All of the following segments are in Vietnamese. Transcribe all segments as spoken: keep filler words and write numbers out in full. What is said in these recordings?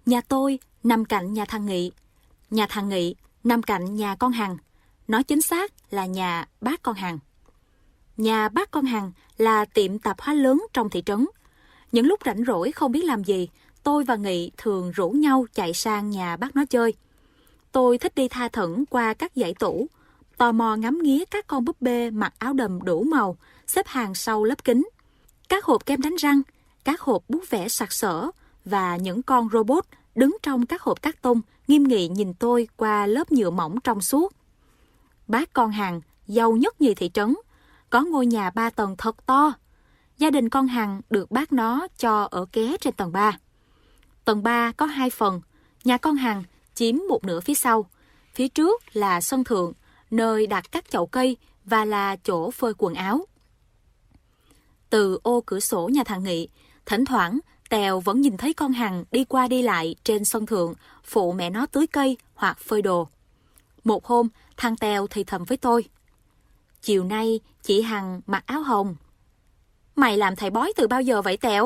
Nhà tôi nằm cạnh nhà thằng Nghị. Nhà thằng Nghị nằm cạnh nhà con Hằng. Nói chính xác là nhà bác con Hằng. Nhà bác con Hằng là tiệm tạp hóa lớn trong thị trấn. Những lúc rảnh rỗi không biết làm gì, tôi và Nghị thường rủ nhau chạy sang nhà bác nó chơi. Tôi thích đi tha thẩn qua các dãy tủ, tò mò ngắm nghía các con búp bê mặc áo đầm đủ màu, xếp hàng sau lớp kính. Các hộp kem đánh răng, các hộp bút vẽ sặc sỡ và những con robot đứng trong các hộp cát tông nghiêm nghị nhìn tôi qua lớp nhựa mỏng trong suốt. Bác con Hằng giàu nhất nhì thị trấn, có ngôi nhà ba tầng thật to. Gia đình con Hằng được bác nó cho ở ké trên tầng ba. Tầng ba có hai phần, nhà con Hằng chiếm một nửa phía sau. Phía trước là sân thượng, nơi đặt các chậu cây và là chỗ phơi quần áo. Từ ô cửa sổ nhà thằng Nghị, thỉnh thoảng Tèo vẫn nhìn thấy con Hằng đi qua đi lại trên sân thượng, phụ mẹ nó tưới cây hoặc phơi đồ. Một hôm, thằng Tèo thì thầm với tôi: "Chiều nay chị Hằng mặc áo hồng. Mày làm thầy bói từ bao giờ vậy Tèo?"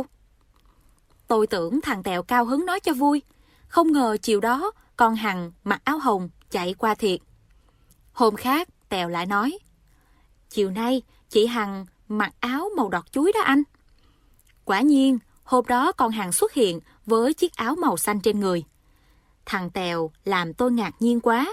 Tôi tưởng thằng Tèo cao hứng nói cho vui. Không ngờ chiều đó con Hằng mặc áo hồng chạy qua thiệt. Hôm khác Tèo lại nói: "Chiều nay chị Hằng mặc áo màu đọt chuối đó anh." Quả nhiên, hôm đó con Hằng xuất hiện với chiếc áo màu xanh trên người. Thằng Tèo làm tôi ngạc nhiên quá.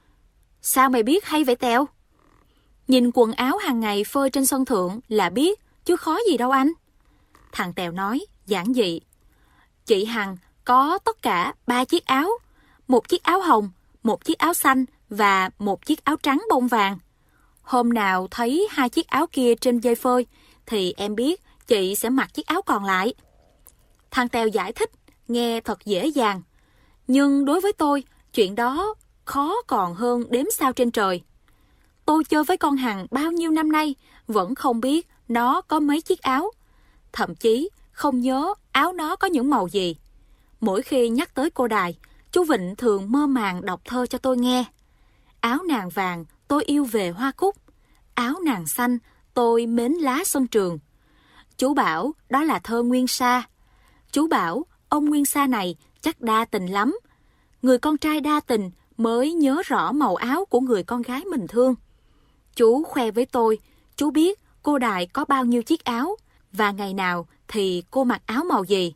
"Sao mày biết hay vậy Tèo?" "Nhìn quần áo hàng ngày phơi trên sân thượng là biết, chứ khó gì đâu anh." Thằng Tèo nói giản dị: "Chị Hằng có tất cả ba chiếc áo. Một chiếc áo hồng, một chiếc áo xanh và một chiếc áo trắng bông vàng. Hôm nào thấy hai chiếc áo kia trên dây phơi thì em biết chị sẽ mặc chiếc áo còn lại." Thằng Tèo giải thích nghe thật dễ dàng. Nhưng đối với tôi, chuyện đó khó còn hơn đếm sao trên trời. Tôi chơi với con Hằng bao nhiêu năm nay vẫn không biết nó có mấy chiếc áo. Thậm chí không nhớ áo nó có những màu gì. Mỗi khi nhắc tới cô Đài, chú Vịnh thường mơ màng đọc thơ cho tôi nghe. Áo nàng vàng tôi yêu về hoa cúc, áo nàng xanh tôi mến lá sân trường. Chú bảo đó là thơ Nguyên Sa. Chú bảo ông Nguyên Sa này chắc đa tình lắm. Người con trai đa tình mới nhớ rõ màu áo của người con gái mình thương. Chú khoe với tôi, chú biết cô Đài có bao nhiêu chiếc áo và ngày nào thì cô mặc áo màu gì.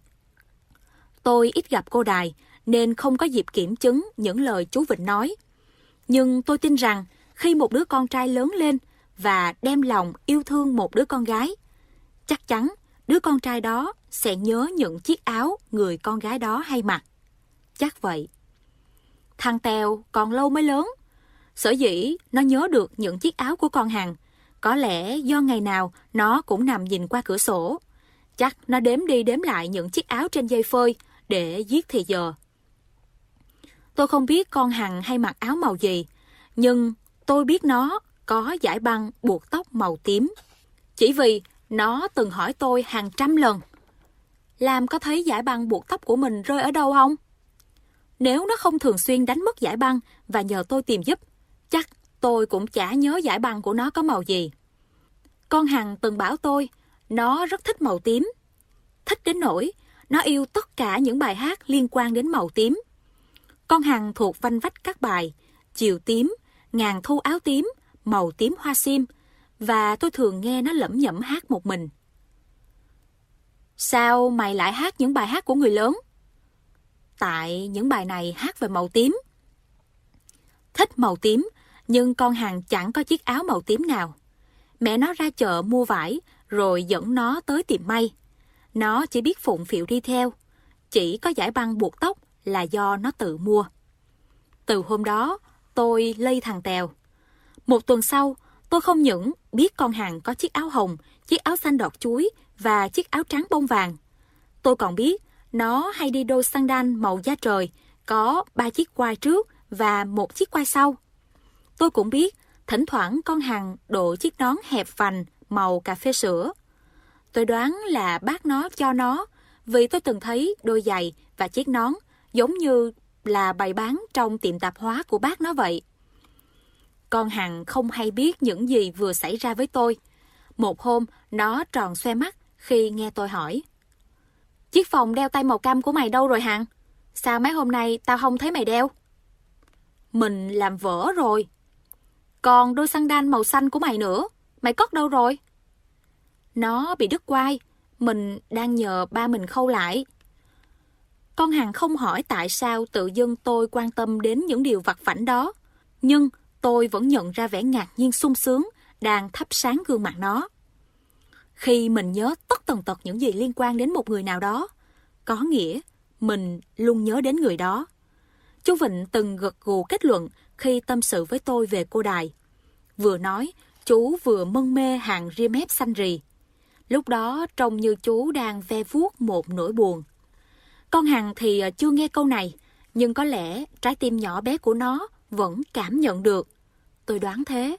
Tôi ít gặp cô Đài nên không có dịp kiểm chứng những lời chú Vịnh nói. Nhưng tôi tin rằng khi một đứa con trai lớn lên và đem lòng yêu thương một đứa con gái, chắc chắn đứa con trai đó sẽ nhớ những chiếc áo người con gái đó hay mặc. Chắc vậy. Thằng Tèo còn lâu mới lớn. Sở dĩ nó nhớ được những chiếc áo của con Hằng, có lẽ do ngày nào nó cũng nằm nhìn qua cửa sổ. Chắc nó đếm đi đếm lại những chiếc áo trên dây phơi để giết thì giờ. Tôi không biết con Hằng hay mặc áo màu gì, nhưng tôi biết nó có dải băng buộc tóc màu tím. Chỉ vì nó từng hỏi tôi hàng trăm lần: "Lam có thấy dải băng buộc tóc của mình rơi ở đâu không?" Nếu nó không thường xuyên đánh mất dải băng và nhờ tôi tìm giúp, chắc tôi cũng chả nhớ dải băng của nó có màu gì. Con Hằng từng bảo tôi nó rất thích màu tím. Thích đến nỗi nó yêu tất cả những bài hát liên quan đến màu tím. Con Hằng thuộc vanh vách các bài Chiều tím, Ngàn thu áo tím, Màu tím hoa sim, và tôi thường nghe nó lẩm nhẩm hát một mình. "Sao mày lại hát những bài hát của người lớn?" "Tại những bài này hát về màu tím." Thích màu tím, nhưng con Hằng chẳng có chiếc áo màu tím nào. Mẹ nó ra chợ mua vải rồi dẫn nó tới tiệm may. Nó chỉ biết phụng phịu đi theo. Chỉ có dải băng buộc tóc là do nó tự mua. Từ hôm đó, tôi lây thằng Tèo. Một tuần sau, tôi không những biết con Hằng có chiếc áo hồng, chiếc áo xanh đọt chuối và chiếc áo trắng bông vàng. Tôi còn biết nó hay đi đôi sandal màu da trời, có ba chiếc quai trước và một chiếc quai sau. Tôi cũng biết thỉnh thoảng con Hằng đội chiếc nón hẹp vành màu cà phê sữa. Tôi đoán là bác nó cho nó, vì tôi từng thấy đôi giày và chiếc nón giống như là bày bán trong tiệm tạp hóa của bác nó vậy. Con Hằng không hay biết những gì vừa xảy ra với tôi. Một hôm, nó tròn xoe mắt khi nghe tôi hỏi: "Chiếc vòng đeo tay màu cam của mày đâu rồi Hằng?" Sao mấy hôm nay tao không thấy mày đeo? Mình làm vỡ rồi. Còn đôi xăng màu xanh của mày nữa, mày cất đâu rồi? Nó bị đứt quai, mình đang nhờ ba mình khâu lại. Con Hằng không hỏi tại sao tự dưng tôi quan tâm đến những điều vặt vãnh đó, nhưng tôi vẫn nhận ra vẻ ngạc nhiên sung sướng đang thắp sáng gương mặt nó. Khi mình nhớ tất tần tật những gì liên quan đến một người nào đó, có nghĩa mình luôn nhớ đến người đó. Chú Vịnh từng gật gù kết luận khi tâm sự với tôi về cô Đài. Vừa nói, chú vừa mân mê hàng ria mép xanh rì. Lúc đó trông như chú đang ve vuốt một nỗi buồn. Con Hằng thì chưa nghe câu này, nhưng có lẽ trái tim nhỏ bé của nó vẫn cảm nhận được. Tôi đoán thế.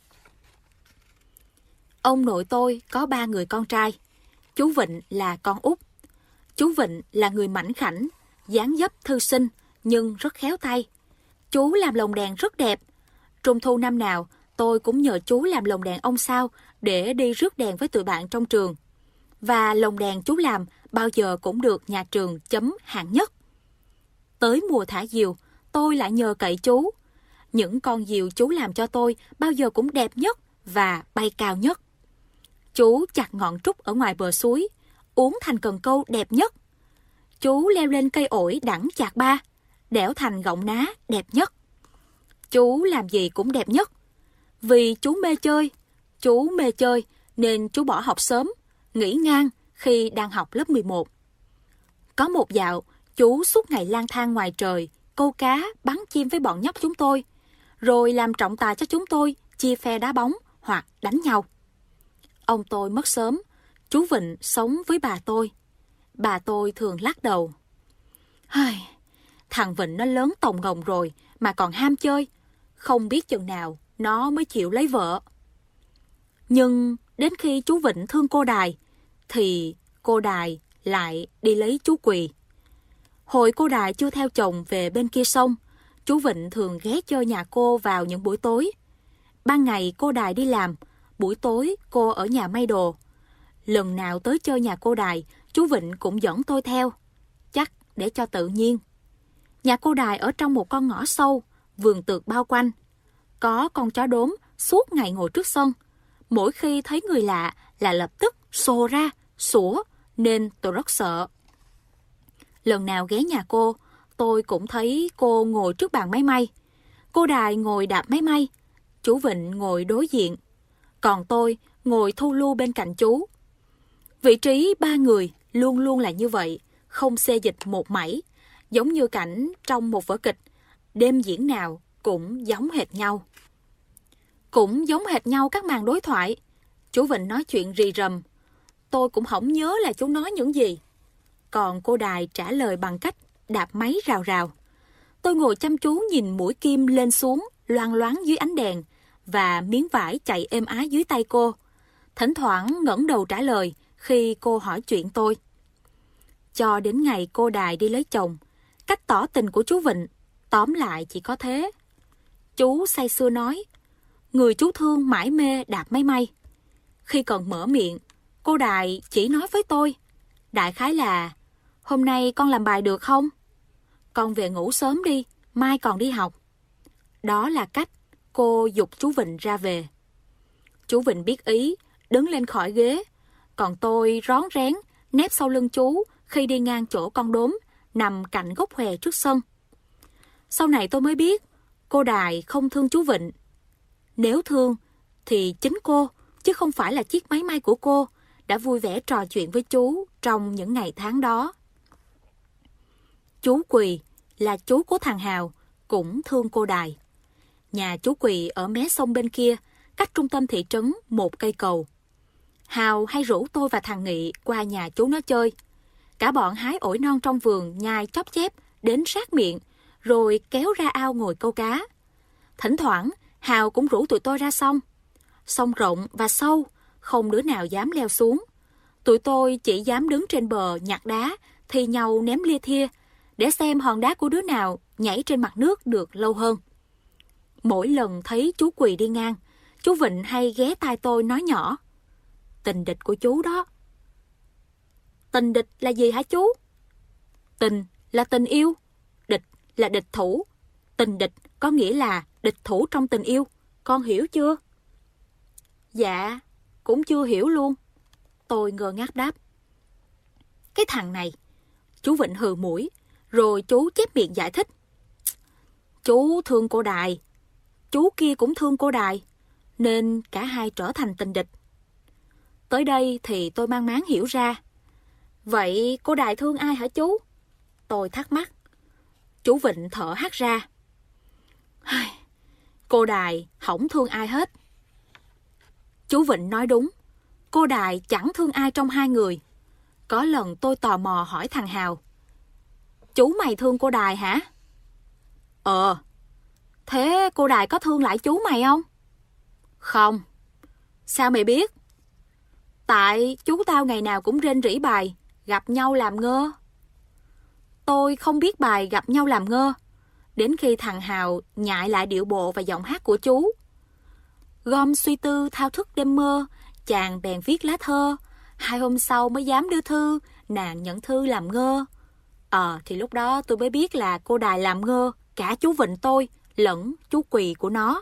Ông nội tôi có ba người con trai. Chú Vịnh là con út. Chú Vịnh là người mảnh khảnh, dáng dấp thư sinh nhưng rất khéo tay. Chú làm lồng đèn rất đẹp. Trung thu năm nào, tôi cũng nhờ chú làm lồng đèn ông sao để đi rước đèn với tụi bạn trong trường. Và lồng đèn chú làm bao giờ cũng được nhà trường chấm hạng nhất. Tới mùa thả diều, tôi lại nhờ cậy chú. Những con diều chú làm cho tôi bao giờ cũng đẹp nhất và bay cao nhất. Chú chặt ngọn trúc ở ngoài bờ suối, uốn thành cần câu đẹp nhất. Chú leo lên cây ổi đẳng chạc ba, đẽo thành gọng ná đẹp nhất. Chú làm gì cũng đẹp nhất. Vì chú mê chơi, chú mê chơi nên chú bỏ học sớm, nghỉ ngang khi đang học lớp mười một. Có một dạo, chú suốt ngày lang thang ngoài trời, câu cá, bắn chim với bọn nhóc chúng tôi, rồi làm trọng tài cho chúng tôi chia phe đá bóng hoặc đánh nhau. Ông tôi mất sớm, chú Vịnh sống với bà tôi. Bà tôi thường lắc đầu. Hây, thằng Vịnh nó lớn tòng ngồng rồi mà còn ham chơi, không biết chừng nào nó mới chịu lấy vợ. Nhưng đến khi chú Vịnh thương cô Đài, thì cô Đài lại đi lấy chú Quỳ. Hồi cô Đài chưa theo chồng về bên kia sông, chú Vịnh thường ghé chơi nhà cô vào những buổi tối. Ban ngày cô Đài đi làm, buổi tối cô ở nhà may đồ. Lần nào tới chơi nhà cô Đài, chú Vịnh cũng dẫn tôi theo, chắc để cho tự nhiên. Nhà cô Đài ở trong một con ngõ sâu, vườn tược bao quanh. Có con chó đốm suốt ngày ngồi trước sân. Mỗi khi thấy người lạ là lập tức xô ra, sủa, nên tôi rất sợ. Lần nào ghé nhà cô, tôi cũng thấy cô ngồi trước bàn máy may. Cô Đài ngồi đạp máy may, chú Vịnh ngồi đối diện. Còn tôi ngồi thu lưu bên cạnh chú. Vị trí ba người luôn luôn là như vậy, không xê dịch một mảy, giống như cảnh trong một vở kịch, đêm diễn nào cũng giống hệt nhau. Cũng giống hệt nhau các màn đối thoại. Chú Vịnh nói chuyện rì rầm, tôi cũng không nhớ là chú nói những gì. Còn cô Đài trả lời bằng cách đạp máy rào rào. Tôi ngồi chăm chú nhìn mũi kim lên xuống, loang loáng dưới ánh đèn, và miếng vải chạy êm ái dưới tay cô. Thỉnh thoảng ngẩng đầu trả lời khi cô hỏi chuyện tôi. Cho đến ngày cô Đài đi lấy chồng, cách tỏ tình của chú Vịnh tóm lại chỉ có thế. Chú say sưa nói, người chú thương mải mê đạp máy may. Khi còn mở miệng, cô Đài chỉ nói với tôi, đại khái là, hôm nay con làm bài được không? Con về ngủ sớm đi, mai còn đi học. Đó là cách cô giục chú Vịnh ra về. Chú Vịnh biết ý, đứng lên khỏi ghế, còn tôi rón rén nép sau lưng chú khi đi ngang chỗ con đốm nằm cạnh gốc hòe trước sân. Sau này tôi mới biết cô Đài không thương chú Vịnh. Nếu thương thì chính cô, chứ không phải là chiếc máy may của cô, đã vui vẻ trò chuyện với chú trong những ngày tháng đó. Chú Quỳ là chú của thằng Hào, cũng thương cô Đài. Nhà chú Quỳ ở mé sông bên kia, cách trung tâm thị trấn một cây cầu. Hào hay rủ tôi và thằng Nghị qua nhà chú nó chơi. Cả bọn hái ổi non trong vườn nhai chóp chép đến sát miệng, rồi kéo ra ao ngồi câu cá. Thỉnh thoảng, Hào cũng rủ tụi tôi ra sông. Sông rộng và sâu, không đứa nào dám leo xuống. Tụi tôi chỉ dám đứng trên bờ nhặt đá, thì nhau ném lia thia, để xem hòn đá của đứa nào nhảy trên mặt nước được lâu hơn. Mỗi lần thấy chú Quỳ đi ngang, chú Vịnh hay ghé tai tôi nói nhỏ, tình địch của chú đó. Tình địch là gì hả chú? Tình là tình yêu, địch là địch thủ. Tình địch có nghĩa là địch thủ trong tình yêu. Con hiểu chưa? Dạ, cũng chưa hiểu luôn. Tôi ngơ ngác đáp. Cái thằng này. Chú Vịnh hừ mũi, rồi chú chép miệng giải thích. Chú thương cô Đài, chú kia cũng thương cô Đài, nên cả hai trở thành tình địch. Tới đây thì tôi mang máng hiểu ra. Vậy cô Đài thương ai hả chú? Tôi thắc mắc. Chú Vịnh thở hắt ra. Cô Đài không thương ai hết. Chú Vịnh nói đúng. Cô Đài chẳng thương ai trong hai người. Có lần tôi tò mò hỏi thằng Hào. Chú mày thương cô Đài hả? Ờ. Thế cô Đài có thương lại chú mày không? Không. Sao mày biết? Tại chú tao ngày nào cũng rên rỉ bài gặp nhau làm ngơ. Tôi không biết bài gặp nhau làm ngơ, đến khi thằng Hào nhại lại điệu bộ và giọng hát của chú. Gom suy tư thao thức đêm mơ, chàng bèn viết lá thơ. Hai hôm sau mới dám đưa thư, nàng nhận thư làm ngơ. Ờ, thì lúc đó tôi mới biết là cô Đài làm ngơ cả chú Vịnh tôi lẫn chú Quỳ của nó.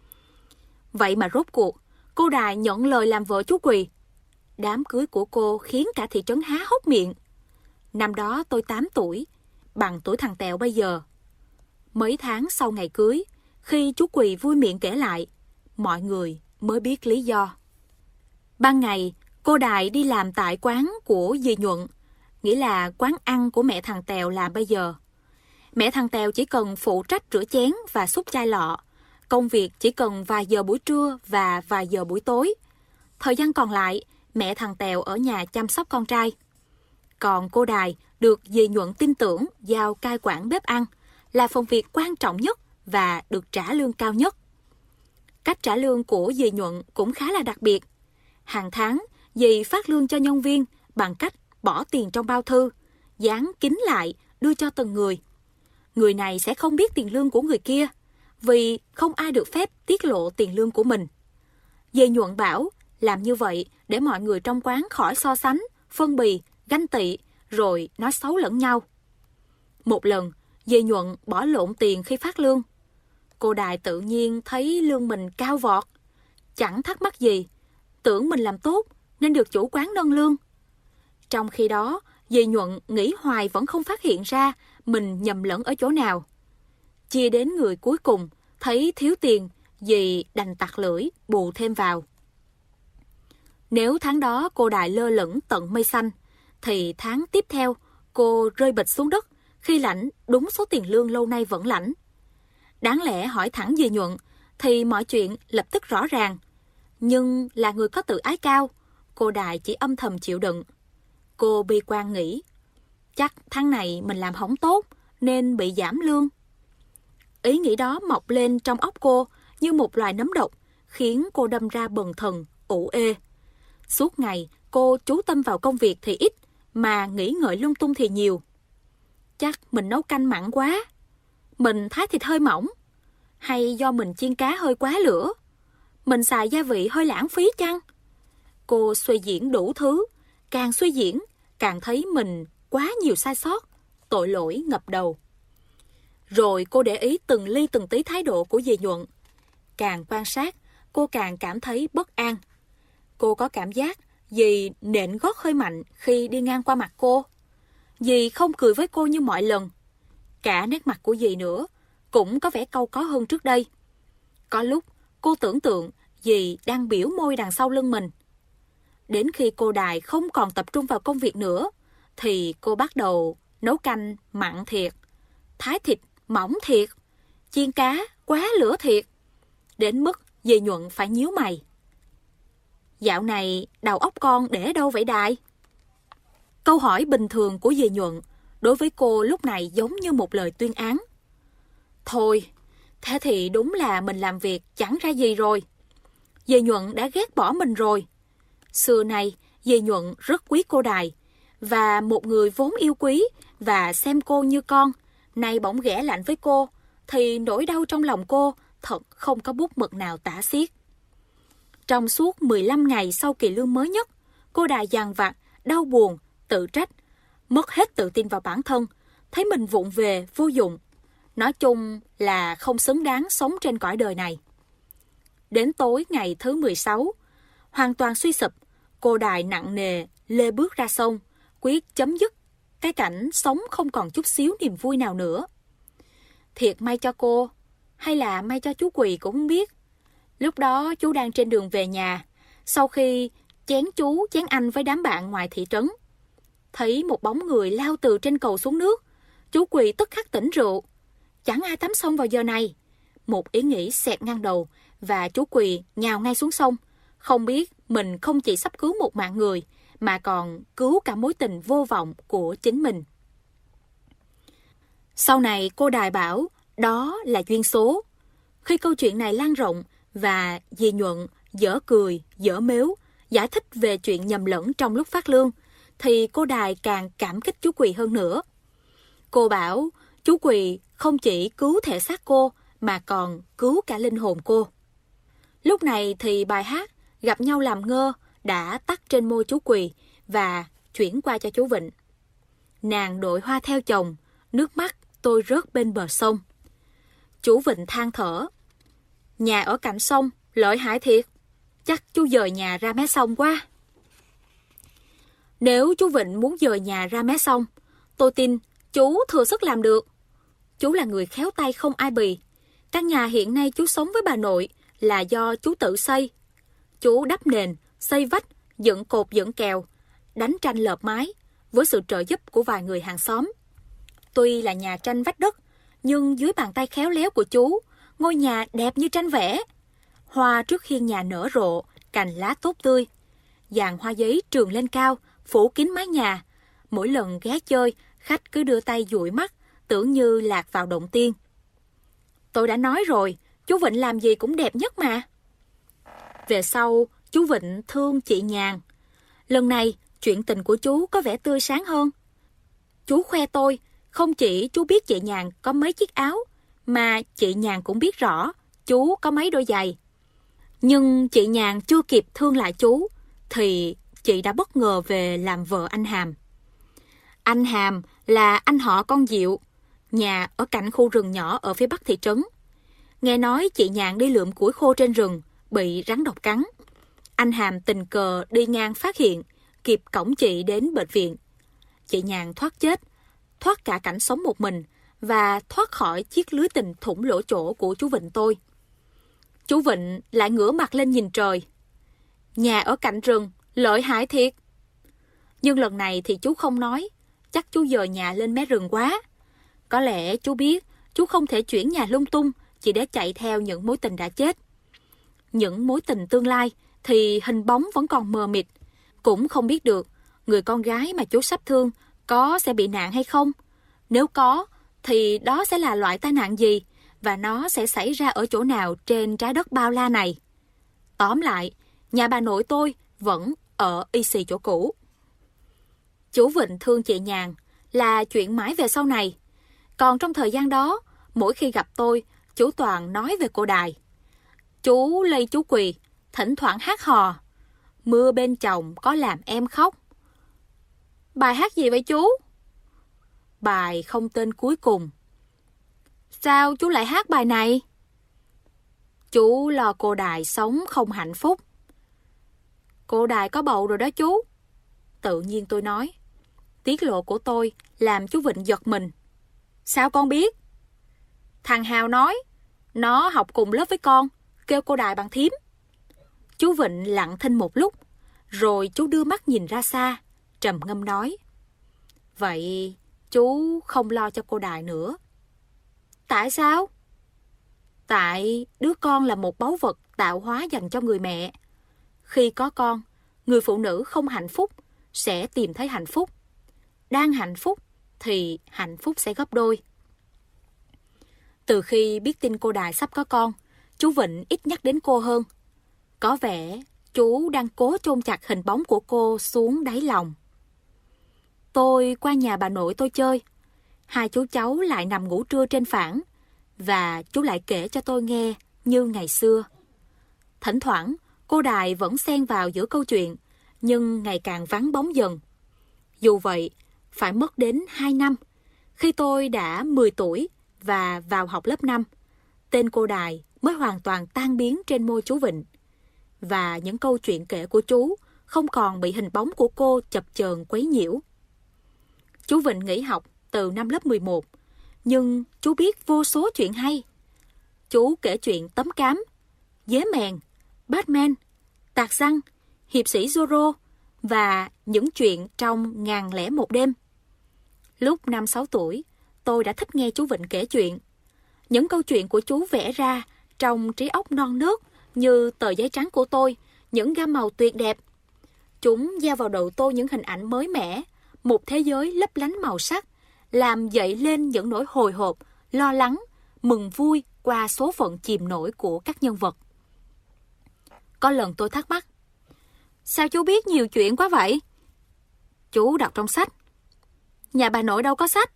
Vậy mà rốt cuộc, cô Đài nhận lời làm vợ chú Quỳ. Đám cưới của cô khiến cả thị trấn há hốc miệng. Năm đó tôi tám tuổi, bằng tuổi thằng Tèo bây giờ. Mấy tháng sau ngày cưới, khi chú Quỳ vui miệng kể lại, mọi người mới biết lý do. Ban ngày, cô Đài đi làm tại quán của dì Nhuận, nghĩa là quán ăn của mẹ thằng Tèo làm bây giờ. Mẹ thằng Tèo chỉ cần phụ trách rửa chén và xúc chai lọ. Công việc chỉ cần vài giờ buổi trưa và vài giờ buổi tối. Thời gian còn lại, mẹ thằng Tèo ở nhà chăm sóc con trai. Còn cô Đài được dì Nhuận tin tưởng giao cai quản bếp ăn, là phần việc quan trọng nhất và được trả lương cao nhất. Cách trả lương của dì Nhuận cũng khá là đặc biệt. Hàng tháng, dì phát lương cho nhân viên bằng cách bỏ tiền trong bao thư, dán kín lại đưa cho từng người. Người này sẽ không biết tiền lương của người kia, vì không ai được phép tiết lộ tiền lương của mình. Dì Nhuận bảo làm như vậy để mọi người trong quán khỏi so sánh, phân bì, ganh tị, rồi nói xấu lẫn nhau. Một lần, dì Nhuận bỏ lộn tiền khi phát lương. Cô Đài tự nhiên thấy lương mình cao vọt. Chẳng thắc mắc gì, tưởng mình làm tốt nên được chủ quán nâng lương. Trong khi đó, dì Nhuận nghĩ hoài vẫn không phát hiện ra mình nhầm lẫn ở chỗ nào. Chia đến người cuối cùng, thấy thiếu tiền, dì đành tặc lưỡi bù thêm vào. Nếu tháng đó cô Đài lơ lửng tận mây xanh, thì tháng tiếp theo cô rơi bịch xuống đất khi lãnh đúng số tiền lương lâu nay vẫn lãnh. Đáng lẽ hỏi thẳng dì Nhuận thì mọi chuyện lập tức rõ ràng. Nhưng là người có tự ái cao, cô Đài chỉ âm thầm chịu đựng. Cô bi quan nghĩ, chắc tháng này mình làm không tốt nên bị giảm lương. Ý nghĩ đó mọc lên trong óc cô như một loài nấm độc, khiến cô đâm ra bần thần, ủ ê. Suốt ngày cô chú tâm vào công việc thì ít, mà nghĩ ngợi lung tung thì nhiều. Chắc mình nấu canh mặn quá, mình thái thịt hơi mỏng, hay do mình chiên cá hơi quá lửa, mình xài gia vị hơi lãng phí chăng? Cô suy diễn đủ thứ, càng suy diễn càng thấy mình quá nhiều sai sót, tội lỗi ngập đầu. Rồi cô để ý từng ly từng tí thái độ của dì Nhuận. Càng quan sát, cô càng cảm thấy bất an. Cô có cảm giác dì nện gót hơi mạnh khi đi ngang qua mặt cô. Dì không cười với cô như mọi lần. Cả nét mặt của dì nữa cũng có vẻ cau có hơn trước đây. Có lúc cô tưởng tượng dì đang biểu môi đằng sau lưng mình. Đến khi cô Đài không còn tập trung vào công việc nữa, thì cô bắt đầu nấu canh mặn thiệt, thái thịt mỏng thiệt, chiên cá quá lửa thiệt, đến mức dì Nhuận phải nhíu mày. Dạo này đầu óc con để đâu vậy Đài? Câu hỏi bình thường của dì Nhuận đối với cô lúc này giống như một lời tuyên án. Thôi, thế thì đúng là mình làm việc chẳng ra gì rồi. Dì Nhuận đã ghét bỏ mình rồi. Xưa nay, dì Nhuận rất quý cô Đài, và một người vốn yêu quý và xem cô như con, nay bỗng ghẻ lạnh với cô, thì nỗi đau trong lòng cô thật không có bút mực nào tả xiết. Trong suốt mười lăm ngày sau kỳ lương mới nhất, cô Đài dằn vặt, đau buồn, tự trách, mất hết tự tin vào bản thân, thấy mình vụng về, vô dụng. Nói chung là không xứng đáng sống trên cõi đời này. Đến tối ngày thứ mười sáu, hoàn toàn suy sụp, cô Đài nặng nề lê bước ra sông, quyết chấm dứt cái cảnh sống không còn chút xíu niềm vui nào nữa. Thiệt may cho cô, hay là may cho chú Quỳ cũng không biết. Lúc đó chú đang trên đường về nhà, sau khi chén chú chén anh với đám bạn ngoài thị trấn. Thấy một bóng người lao từ trên cầu xuống nước, chú Quỳ tức khắc tỉnh rượu. Chẳng ai tắm sông vào giờ này. Một ý nghĩ xẹt ngang đầu và chú Quỳ nhào ngay xuống sông. Không biết mình không chỉ sắp cứu một mạng người mà còn cứu cả mối tình vô vọng của chính mình. Sau này cô Đài bảo đó là duyên số. Khi câu chuyện này lan rộng và dì Nhuận dở cười, dở mếu giải thích về chuyện nhầm lẫn trong lúc phát lương, thì cô Đài càng cảm kích chú Quỳ hơn nữa. Cô bảo chú Quỳ không chỉ cứu thể xác cô mà còn cứu cả linh hồn cô. Lúc này thì bài hát Gặp nhau làm ngơ đã tắt trên môi chú Quỳ và chuyển qua cho chú Vịnh. Nàng đội hoa theo chồng, nước mắt tôi rớt bên bờ sông. Chú Vịnh than thở. Nhà ở cạnh sông, lợi hại thiệt. Chắc chú dời nhà ra mé sông quá. Nếu chú Vịnh muốn dời nhà ra mé sông, tôi tin chú thừa sức làm được. Chú là người khéo tay không ai bì. Căn nhà hiện nay chú sống với bà nội là do chú tự xây. Chú đắp nền, xây vách, dựng cột dựng kèo, đánh tranh lợp mái với sự trợ giúp của vài người hàng xóm. Tuy là nhà tranh vách đất, nhưng dưới bàn tay khéo léo của chú, ngôi nhà đẹp như tranh vẽ. Hoa trước hiên nhà nở rộ, cành lá tốt tươi. Dàn hoa giấy trường lên cao, phủ kín mái nhà. Mỗi lần ghé chơi, khách cứ đưa tay dụi mắt, tưởng như lạc vào động tiên. Tôi đã nói rồi, chú Vịnh làm gì cũng đẹp nhất mà. Về sau, chú Vịnh thương chị Nhàn. Lần này, chuyện tình của chú có vẻ tươi sáng hơn. Chú khoe tôi, không chỉ chú biết chị Nhàn có mấy chiếc áo, mà chị Nhàn cũng biết rõ chú có mấy đôi giày. Nhưng chị Nhàn chưa kịp thương lại chú, thì chị đã bất ngờ về làm vợ anh Hàm. Anh Hàm là anh họ con Diệu, nhà ở cạnh khu rừng nhỏ ở phía bắc thị trấn. Nghe nói chị Nhàn đi lượm củi khô trên rừng, bị rắn độc cắn. Anh Hàm tình cờ đi ngang phát hiện, kịp cõng chị đến bệnh viện. Chị Nhàn thoát chết, thoát cả cảnh sống một mình và thoát khỏi chiếc lưới tình thủng lỗ chỗ của chú Vịnh tôi. Chú Vịnh lại ngửa mặt lên nhìn trời. Nhà ở cạnh rừng, lợi hại thiệt. Nhưng lần này thì chú không nói, chắc chú dời nhà lên mé rừng quá. Có lẽ chú biết chú không thể chuyển nhà lung tung chỉ để chạy theo những mối tình đã chết. Những mối tình tương lai thì hình bóng vẫn còn mờ mịt. Cũng không biết được người con gái mà chú sắp thương có sẽ bị nạn hay không. Nếu có, thì đó sẽ là loại tai nạn gì và nó sẽ xảy ra ở chỗ nào trên trái đất bao la này. Tóm lại, nhà bà nội tôi vẫn ở y xì chỗ cũ. Chú Vịnh thương chị Nhàn là chuyện mãi về sau này. Còn trong thời gian đó, mỗi khi gặp tôi, chú toàn nói về cô Đài. Chú lây chú Quỳ, thỉnh thoảng hát hò. Mưa bên chồng có làm em khóc. Bài hát gì vậy chú? Bài không tên cuối cùng. Sao chú lại hát bài này? Chú lo cô Đài sống không hạnh phúc. Cô Đài có bầu rồi đó chú. Tự nhiên tôi nói. Tiết lộ của tôi làm chú Vịnh giật mình. Sao con biết? Thằng Hào nói, nó học cùng lớp với con, kêu cô Đài bằng thím. Chú Vịnh lặng thinh một lúc, rồi chú đưa mắt nhìn ra xa, trầm ngâm nói. Vậy chú không lo cho cô Đài nữa. Tại sao? Tại đứa con là một báu vật tạo hóa dành cho người mẹ. Khi có con, người phụ nữ không hạnh phúc sẽ tìm thấy hạnh phúc. Đang hạnh phúc thì hạnh phúc sẽ gấp đôi. Từ khi biết tin cô Đài sắp có con, chú Vịnh ít nhắc đến cô hơn. Có vẻ chú đang cố chôn chặt hình bóng của cô xuống đáy lòng. Tôi qua nhà bà nội tôi chơi. Hai chú cháu lại nằm ngủ trưa trên phản, và chú lại kể cho tôi nghe như ngày xưa. Thỉnh thoảng, cô Đài vẫn xen vào giữa câu chuyện, nhưng ngày càng vắng bóng dần. Dù vậy, phải mất đến hai năm. Khi tôi đã mười tuổi và vào học lớp năm, tên cô Đài mới hoàn toàn tan biến trên môi chú Vịnh. Và những câu chuyện kể của chú không còn bị hình bóng của cô chập chờn quấy nhiễu. Chú Vịnh nghỉ học từ năm lớp mười một, nhưng chú biết vô số chuyện hay. Chú kể chuyện tấm cám, dế mèn, Batman, tạc xăng, hiệp sĩ Zorro và những chuyện trong Ngàn lẻ một đêm. Lúc năm sáu tuổi, tôi đã thích nghe chú Vịnh kể chuyện. Những câu chuyện của chú vẽ ra trong trí óc non nớt như tờ giấy trắng của tôi, những gam màu tuyệt đẹp. Chúng gieo vào đầu tôi những hình ảnh mới mẻ, một thế giới lấp lánh màu sắc, làm dậy lên những nỗi hồi hộp, lo lắng, mừng vui qua số phận chìm nổi của các nhân vật. Có lần tôi thắc mắc, sao chú biết nhiều chuyện quá vậy? Chú đọc trong sách. Nhà bà nội đâu có sách.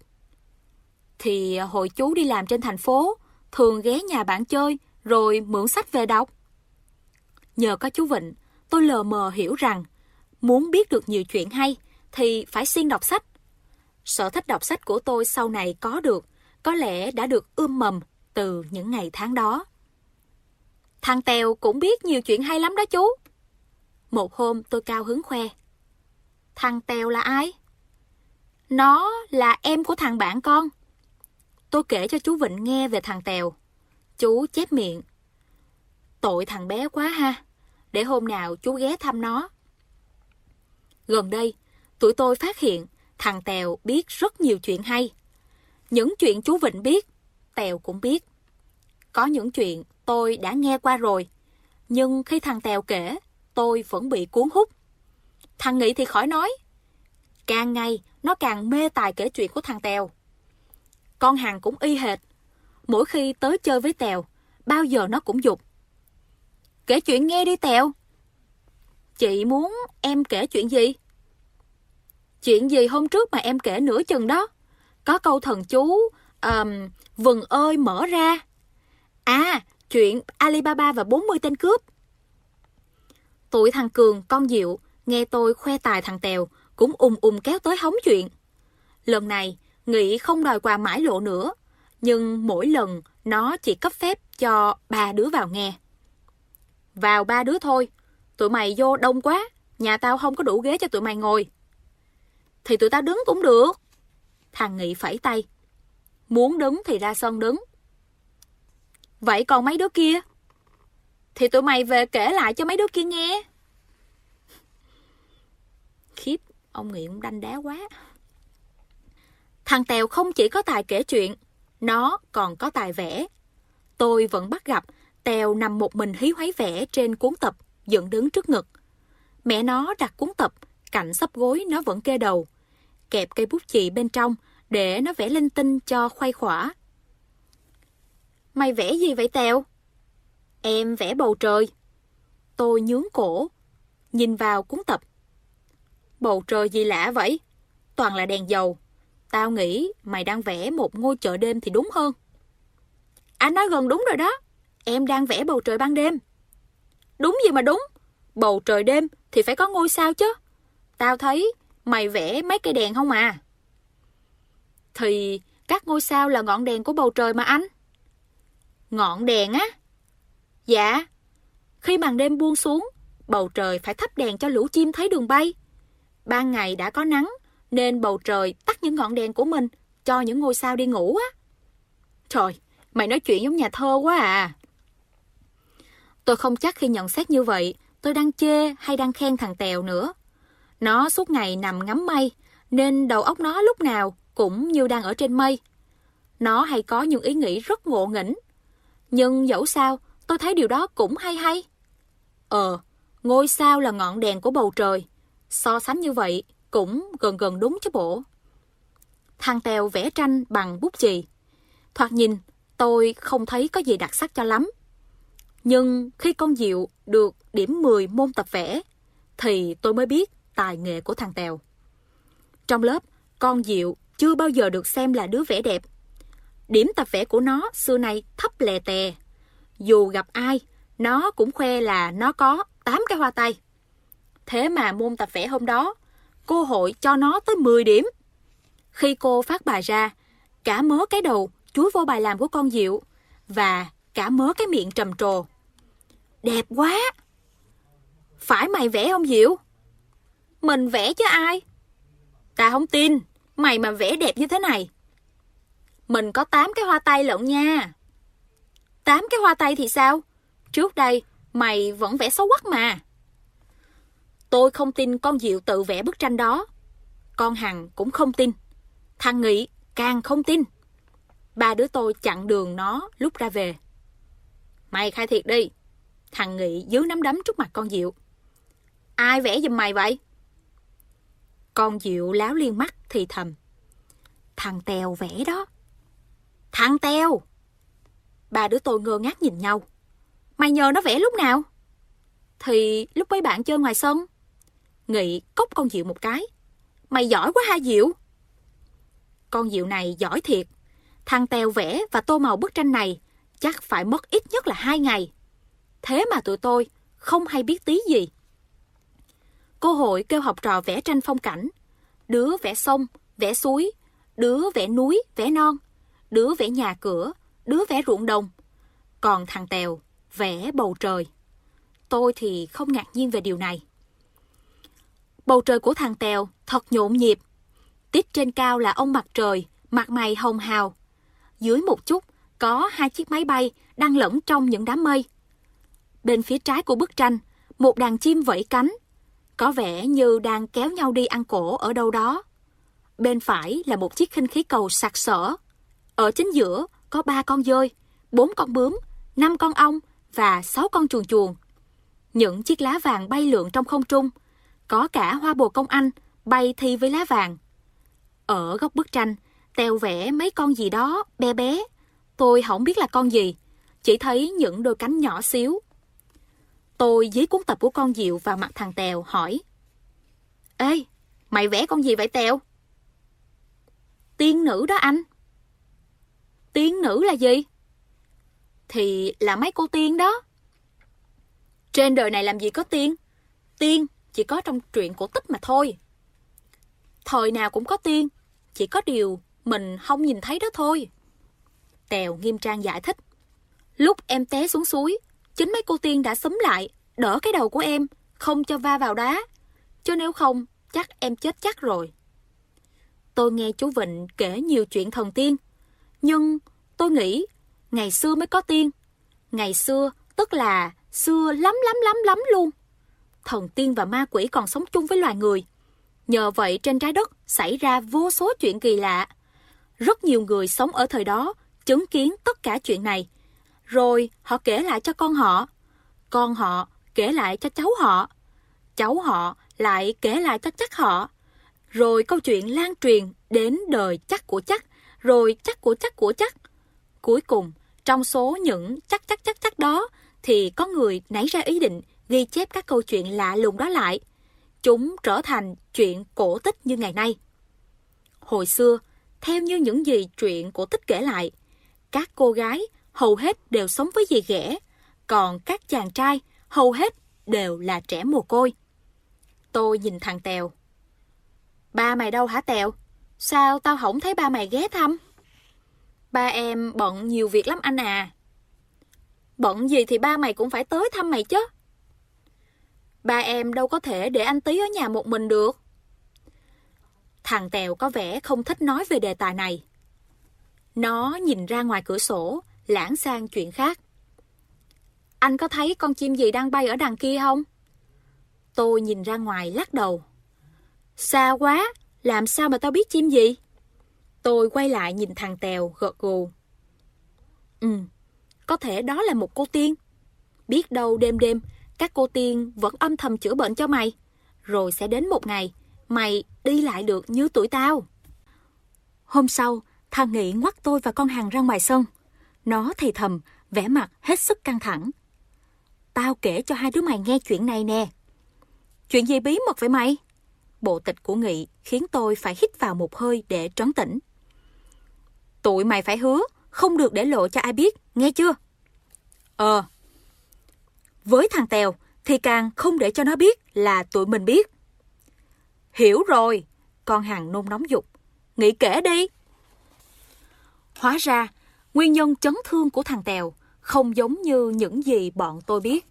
Thì hồi chú đi làm trên thành phố, thường ghé nhà bạn chơi rồi mượn sách về đọc. Nhờ có chú Vịnh, tôi lờ mờ hiểu rằng muốn biết được nhiều chuyện hay thì phải siêng đọc sách. Sở thích đọc sách của tôi sau này có được, có lẽ đã được ươm mầm từ những ngày tháng đó. Thằng Tèo cũng biết nhiều chuyện hay lắm đó chú. Một hôm tôi cao hứng khoe. Thằng Tèo là ai? Nó là em của thằng bạn con. Tôi kể cho chú Vịnh nghe về thằng Tèo. Chú chép miệng. Tội thằng bé quá ha. Để hôm nào chú ghé thăm nó. Gần đây, tụi tôi phát hiện thằng Tèo biết rất nhiều chuyện hay. Những chuyện chú Vịnh biết, Tèo cũng biết. Có những chuyện tôi đã nghe qua rồi, nhưng khi thằng Tèo kể, tôi vẫn bị cuốn hút. Thằng Nghị thì khỏi nói. Càng ngày, nó càng mê tài kể chuyện của thằng Tèo. Con Hằng cũng y hệt. Mỗi khi tới chơi với Tèo, bao giờ nó cũng giục. Kể chuyện nghe đi Tèo. Chị muốn em kể chuyện gì? Chuyện gì hôm trước mà em kể nửa chừng đó. Có câu thần chú um, vừng ơi mở ra. À, chuyện Alibaba và bốn mươi tên cướp. Tụi thằng Cường, con Diệu, nghe tôi khoe tài thằng Tèo, cũng ùm ùm kéo tới hóng chuyện. Lần này, Nghị không đòi quà mãi lộ nữa, nhưng mỗi lần nó chỉ cấp phép cho ba đứa vào nghe. Vào ba đứa thôi, tụi mày vô đông quá, nhà tao không có đủ ghế cho tụi mày ngồi. Thì tụi tao đứng cũng được. Thằng Nghị phẩy tay. Muốn đứng thì ra sân đứng. Vậy còn mấy đứa kia? Thì tụi mày về kể lại cho mấy đứa kia nghe. Khiếp, ông Nghị cũng đanh đá quá. Thằng Tèo không chỉ có tài kể chuyện, nó còn có tài vẽ. Tôi vẫn bắt gặp Tèo nằm một mình hí hoáy vẽ trên cuốn tập dựng đứng trước ngực. Mẹ nó đặt cuốn tập cạnh xấp gối nó vẫn kê đầu, kẹp cây bút chì bên trong để nó vẽ linh tinh cho khuây khỏa. Mày vẽ gì vậy Tèo? Em vẽ bầu trời. Tôi nhướng cổ, nhìn vào cuốn tập. Bầu trời gì lạ vậy? Toàn là đèn dầu. Tao nghĩ mày đang vẽ một ngôi chợ đêm thì đúng hơn. Anh nói gần đúng rồi đó. Em đang vẽ bầu trời ban đêm. Đúng gì mà đúng. Bầu trời đêm thì phải có ngôi sao chứ. Tao thấy mày vẽ mấy cây đèn không à. Thì các ngôi sao là ngọn đèn của bầu trời mà anh. Ngọn đèn á? Dạ. Khi màn đêm buông xuống, bầu trời phải thắp đèn cho lũ chim thấy đường bay. Ban ngày đã có nắng, nên bầu trời tắt những ngọn đèn của mình cho những ngôi sao đi ngủ á. Trời, mày nói chuyện giống nhà thơ quá à. Tôi không chắc khi nhận xét như vậy, tôi đang chê hay đang khen thằng Tèo nữa. Nó suốt ngày nằm ngắm mây, nên đầu óc nó lúc nào cũng như đang ở trên mây. Nó hay có những ý nghĩ rất ngộ nghĩnh. Nhưng dẫu sao, tôi thấy điều đó cũng hay hay. Ờ, ngôi sao là ngọn đèn của bầu trời. So sánh như vậy cũng gần gần đúng chứ bộ. Thằng Tèo vẽ tranh bằng bút chì. Thoạt nhìn, tôi không thấy có gì đặc sắc cho lắm. Nhưng khi con Diệu được điểm mười môn tập vẽ, thì tôi mới biết tài nghệ của thằng Tèo. Trong lớp, con Diệu chưa bao giờ được xem là đứa vẽ đẹp. Điểm tập vẽ của nó xưa nay thấp lè tè. Dù gặp ai, nó cũng khoe là nó có tám cái hoa tay. Thế mà môn tập vẽ hôm đó, cô hội cho nó tới mười điểm. Khi cô phát bài ra, cả mớ cái đầu chúi vô bài làm của con Diệu, và cả mớ cái miệng trầm trồ. Đẹp quá! Phải mày vẽ không Diệu? Mình vẽ chứ ai? Ta không tin, mày mà vẽ đẹp như thế này. Mình có tám cái hoa tay lận nha. Tám cái hoa tay thì sao? Trước đây, mày vẫn vẽ xấu quắc mà. Tôi không tin con Diệu tự vẽ bức tranh đó. Con Hằng cũng không tin. Thằng Nghị càng không tin. Ba đứa tôi chặn đường nó lúc ra về. Mày khai thiệt đi. Thằng Nghị dưới nắm đấm trước mặt con Diệu. Ai vẽ giùm mày vậy? Con Diệu láo liên mắt thì thầm. Thằng Tèo vẽ đó. Thằng Tèo? Ba đứa tôi ngơ ngác nhìn nhau. Mày nhờ nó vẽ lúc nào? Thì lúc mấy bạn chơi ngoài sân. Nghị cốc con Diệu một cái. Mày giỏi quá ha Diệu. Con Diệu này giỏi thiệt. Thằng Tèo vẽ và tô màu bức tranh này chắc phải mất ít nhất là hai ngày. Thế mà tụi tôi không hay biết tí gì. Cô hội kêu học trò vẽ tranh phong cảnh. Đứa vẽ sông, vẽ suối. Đứa vẽ núi, vẽ non. Đứa vẽ nhà cửa, đứa vẽ ruộng đồng. Còn thằng Tèo vẽ bầu trời. Tôi thì không ngạc nhiên về điều này. Bầu trời của thằng Tèo thật nhộn nhịp. Tít trên cao là ông mặt trời, mặt mày hồng hào. Dưới một chút có hai chiếc máy bay đang lẫn trong những đám mây. Bên phía trái của bức tranh, một đàn chim vẫy cánh. Có vẻ như đang kéo nhau đi ăn cổ ở đâu đó. Bên phải là một chiếc khinh khí cầu sặc sỡ. Ở chính giữa có ba con dơi, bốn con bướm, năm con ong và sáu con chuồn chuồn. Những chiếc lá vàng bay lượn trong không trung. Có cả hoa bồ công anh bay thi với lá vàng. Ở góc bức tranh, Tèo vẽ mấy con gì đó bé bé. Tôi không biết là con gì, chỉ thấy những đôi cánh nhỏ xíu. Tôi dí cuốn tập của con Diệu vào mặt thằng Tèo hỏi. Ê, mày vẽ con gì vậy Tèo? Tiên nữ đó anh. Tiên nữ là gì? Thì là mấy cô tiên đó. Trên đời này làm gì có tiên? Tiên chỉ có trong truyện cổ tích mà thôi. Thời nào cũng có tiên, chỉ có điều mình không nhìn thấy đó thôi. Tèo nghiêm trang giải thích. Lúc em té xuống suối, chính mấy cô tiên đã xúm lại, đỡ cái đầu của em, không cho va vào đá. Chứ nếu không, chắc em chết chắc rồi. Tôi nghe chú Vịnh kể nhiều chuyện thần tiên. Nhưng tôi nghĩ, ngày xưa mới có tiên. Ngày xưa, tức là xưa lắm lắm lắm lắm luôn. Thần tiên và ma quỷ còn sống chung với loài người. Nhờ vậy trên trái đất xảy ra vô số chuyện kỳ lạ. Rất nhiều người sống ở thời đó chứng kiến tất cả chuyện này. Rồi họ kể lại cho con họ. Con họ kể lại cho cháu họ. Cháu họ lại kể lại cho chắc họ. Rồi câu chuyện lan truyền đến đời chắc của chắc. Rồi chắc của chắc của chắc. Cuối cùng, trong số những chắc chắc chắc chắc đó, thì có người nảy ra ý định ghi chép các câu chuyện lạ lùng đó lại. Chúng trở thành chuyện cổ tích như ngày nay. Hồi xưa, theo như những gì truyện cổ tích kể lại, các cô gái hầu hết đều sống với dì ghẻ, còn các chàng trai hầu hết đều là trẻ mồ côi. Tôi nhìn thằng Tèo. Ba mày đâu hả Tèo? Sao tao không thấy ba mày ghé thăm? Ba em bận nhiều việc lắm anh à. Bận gì thì ba mày cũng phải tới thăm mày chứ. Ba em đâu có thể để anh Tý ở nhà một mình được. Thằng Tèo có vẻ không thích nói về đề tài này. Nó nhìn ra ngoài cửa sổ, lãng sang chuyện khác. Anh có thấy con chim gì đang bay ở đằng kia không? Tôi nhìn ra ngoài lắc đầu. Xa quá, làm sao mà tao biết chim gì? Tôi quay lại nhìn thằng Tèo gật gù. Ừ, có thể đó là một cô tiên. Biết đâu đêm đêm, các cô tiên vẫn âm thầm chữa bệnh cho mày. Rồi sẽ đến một ngày, mày đi lại được như tuổi tao. Hôm sau, thằng Nghị ngoắt tôi và con Hằng ra ngoài sân. Nó thì thầm, vẻ mặt hết sức căng thẳng. Tao kể cho hai đứa mày nghe chuyện này nè. Chuyện gì bí mật vậy mày? Bộ tịch của Nghị khiến tôi phải hít vào một hơi để trấn tĩnh. Tụi mày phải hứa, không được để lộ cho ai biết, nghe chưa? Ờ. Với thằng Tèo thì càng không để cho nó biết là tụi mình biết. Hiểu rồi, con Hằng nôn nóng giục. Nghị kể đi. Hóa ra, nguyên nhân chấn thương của thằng Tèo không giống như những gì bọn tôi biết.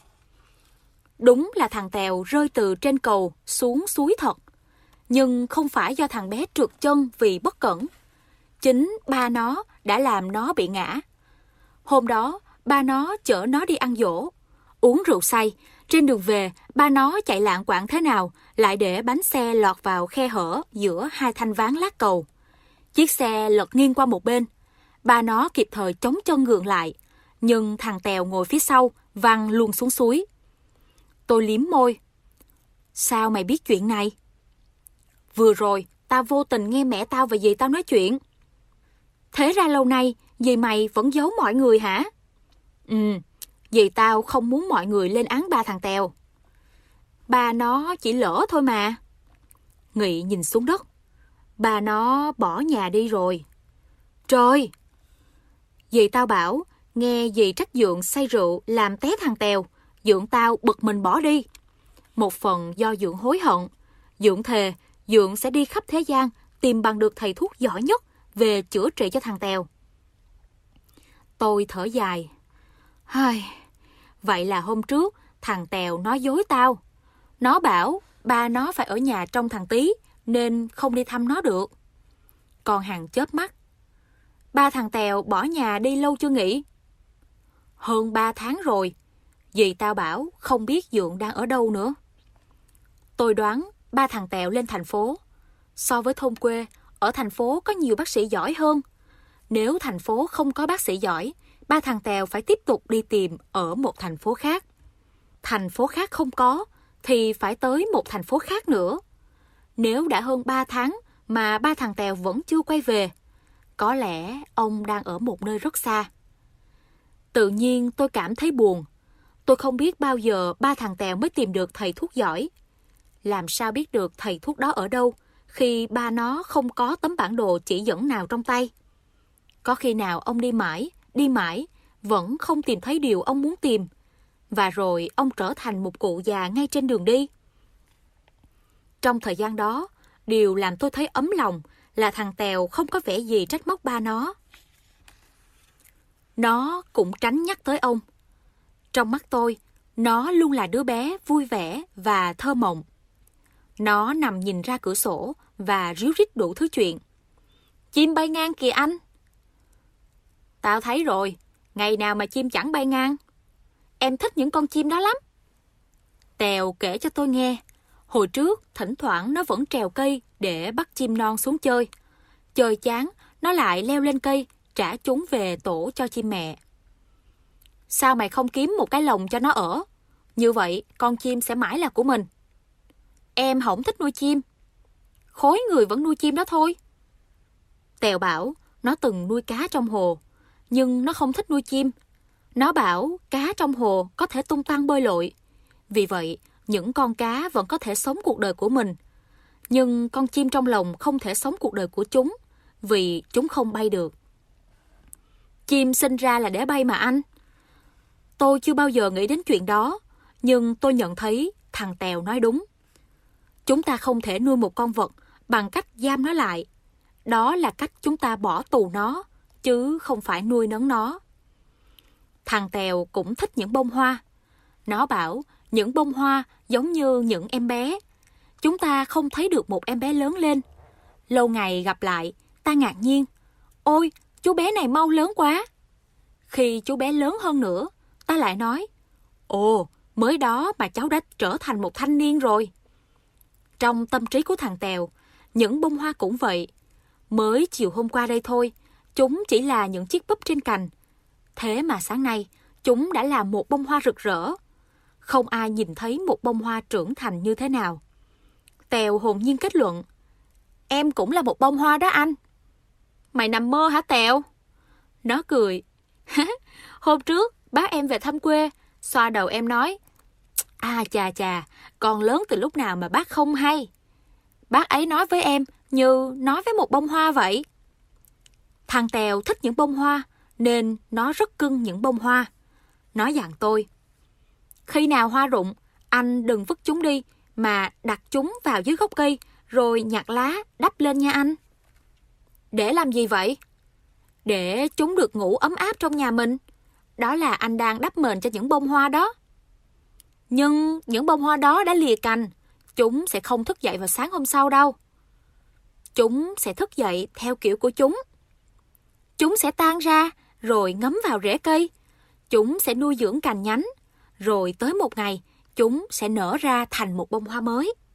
Đúng là thằng Tèo rơi từ trên cầu xuống suối thật, nhưng không phải do thằng bé trượt chân vì bất cẩn. Chính ba nó đã làm nó bị ngã. Hôm đó, ba nó chở nó đi ăn giỗ, uống rượu say. Trên đường về, ba nó chạy lạng quạng thế nào, lại để bánh xe lọt vào khe hở giữa hai thanh ván lát cầu. Chiếc xe lật nghiêng qua một bên. Ba nó kịp thời chống chân gượng lại, nhưng thằng Tèo ngồi phía sau văng luôn xuống suối. Tôi liếm môi. Sao mày biết chuyện này? Vừa rồi, tao vô tình nghe mẹ tao và dì tao nói chuyện. Thế ra lâu nay, dì mày vẫn giấu mọi người hả? Ừ, dì tao không muốn mọi người lên án ba thằng Tèo. Ba nó chỉ lỡ thôi mà. Nghị nhìn xuống đất. Ba nó bỏ nhà đi rồi. Trời! Dì tao bảo, nghe dì trách Dượng say rượu làm té thằng Tèo, Dượng tao bực mình bỏ đi. Một phần do Dượng hối hận. Dượng thề, Dượng sẽ đi khắp thế gian tìm bằng được thầy thuốc giỏi nhất về chữa trị cho thằng Tèo. Tôi thở dài. Hây, vậy là hôm trước thằng Tèo nói dối tao. Nó bảo ba nó phải ở nhà trông thằng Tí nên không đi thăm nó được. Con Hằng chớp mắt. Ba thằng Tèo bỏ nhà đi lâu chưa nghỉ? Hơn ba tháng rồi. Dì tao bảo không biết Dượng đang ở đâu nữa. Tôi đoán ba thằng Tèo lên thành phố. So với thôn quê, ở thành phố có nhiều bác sĩ giỏi hơn. Nếu thành phố không có bác sĩ giỏi, ba thằng Tèo phải tiếp tục đi tìm ở một thành phố khác. Thành phố khác không có, thì phải tới một thành phố khác nữa. Nếu đã hơn ba tháng mà ba thằng Tèo vẫn chưa quay về, có lẽ ông đang ở một nơi rất xa. Tự nhiên tôi cảm thấy buồn. Tôi không biết bao giờ ba thằng Tèo mới tìm được thầy thuốc giỏi. Làm sao biết được thầy thuốc đó ở đâu khi ba nó không có tấm bản đồ chỉ dẫn nào trong tay? Có khi nào ông đi mãi, đi mãi, vẫn không tìm thấy điều ông muốn tìm, và rồi ông trở thành một cụ già ngay trên đường đi? Trong thời gian đó, điều làm tôi thấy ấm lòng là thằng Tèo không có vẻ gì trách móc ba nó. Nó cũng tránh nhắc tới ông. Trong mắt tôi, nó luôn là đứa bé vui vẻ và thơ mộng. Nó nằm nhìn ra cửa sổ và ríu rít đủ thứ chuyện. Chim bay ngang kìa anh. Tao thấy rồi, ngày nào mà chim chẳng bay ngang. Em thích những con chim đó lắm. Tèo kể cho tôi nghe, hồi trước thỉnh thoảng nó vẫn trèo cây để bắt chim non xuống chơi. Chơi chán, nó lại leo lên cây, trả chúng về tổ cho chim mẹ. Sao mày không kiếm một cái lồng cho nó ở? Như vậy con chim sẽ mãi là của mình. Em không thích nuôi chim. Khối người vẫn nuôi chim đó thôi. Tèo bảo nó từng nuôi cá trong hồ, nhưng nó không thích nuôi chim. Nó bảo cá trong hồ có thể tung tăng bơi lội. Vì vậy, những con cá vẫn có thể sống cuộc đời của mình. Nhưng con chim trong lồng không thể sống cuộc đời của chúng, vì chúng không bay được. Chim sinh ra là để bay mà anh. Tôi chưa bao giờ nghĩ đến chuyện đó, nhưng tôi nhận thấy thằng Tèo nói đúng. Chúng ta không thể nuôi một con vật bằng cách giam nó lại. Đó là cách chúng ta bỏ tù nó, chứ không phải nuôi nấng nó. Thằng Tèo cũng thích những bông hoa. Nó bảo những bông hoa giống như những em bé. Chúng ta không thấy được một em bé lớn lên. Lâu ngày gặp lại, ta ngạc nhiên. Ôi, chú bé này mau lớn quá. Khi chú bé lớn hơn nữa, ta lại nói, ồ, mới đó mà cháu đã trở thành một thanh niên rồi. Trong tâm trí của thằng Tèo, những bông hoa cũng vậy. Mới chiều hôm qua đây thôi, chúng chỉ là những chiếc búp trên cành. Thế mà sáng nay, chúng đã là một bông hoa rực rỡ. Không ai nhìn thấy một bông hoa trưởng thành như thế nào. Tèo hồn nhiên kết luận, em cũng là một bông hoa đó anh. Mày nằm mơ hả Tèo? Nó cười. Hôm trước, bác em về thăm quê, xoa đầu em nói, à chà chà, con lớn từ lúc nào mà bác không hay. Bác ấy nói với em như nói với một bông hoa vậy. Thằng Tèo thích những bông hoa, nên nó rất cưng những bông hoa. Nó dặn tôi, khi nào hoa rụng, anh đừng vứt chúng đi, mà đặt chúng vào dưới gốc cây, rồi nhặt lá đắp lên nha anh. Để làm gì vậy? để chúng được ngủ ấm áp trong nhà mình. Đó là anh đang đắp mền cho những bông hoa đó. Nhưng những bông hoa đó đã lìa cành, chúng sẽ không thức dậy vào sáng hôm sau đâu. Chúng sẽ thức dậy theo kiểu của chúng. Chúng sẽ tan ra, rồi ngấm vào rễ cây. Chúng sẽ nuôi dưỡng cành nhánh, rồi tới một ngày, chúng sẽ nở ra thành một bông hoa mới.